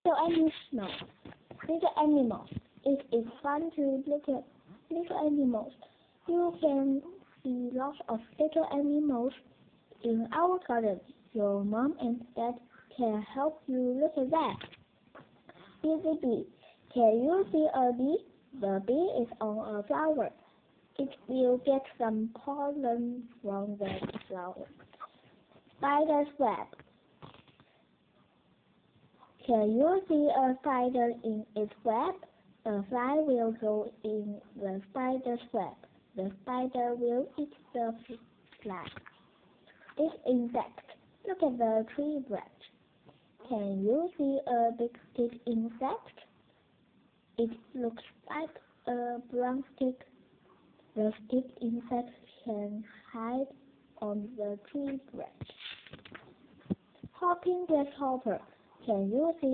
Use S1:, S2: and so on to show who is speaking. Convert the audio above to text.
S1: animals. Little animals. It is fun to look at little animals. You can see lots of little animals in our garden. Your mom and dad can help you look at that. Busy bee. Can you see a bee? The bee is on a flower. It will get some pollen from the flower. Spider's web. Can you see a spider in its web? A fly will go in the spider's web. The spider will eat the fly. This insect. Look at the tree branch. Can you see a big stick insect? It looks like a brown stick. The stick insect can hide on the tree branch. Hopping grasshopper. Can you see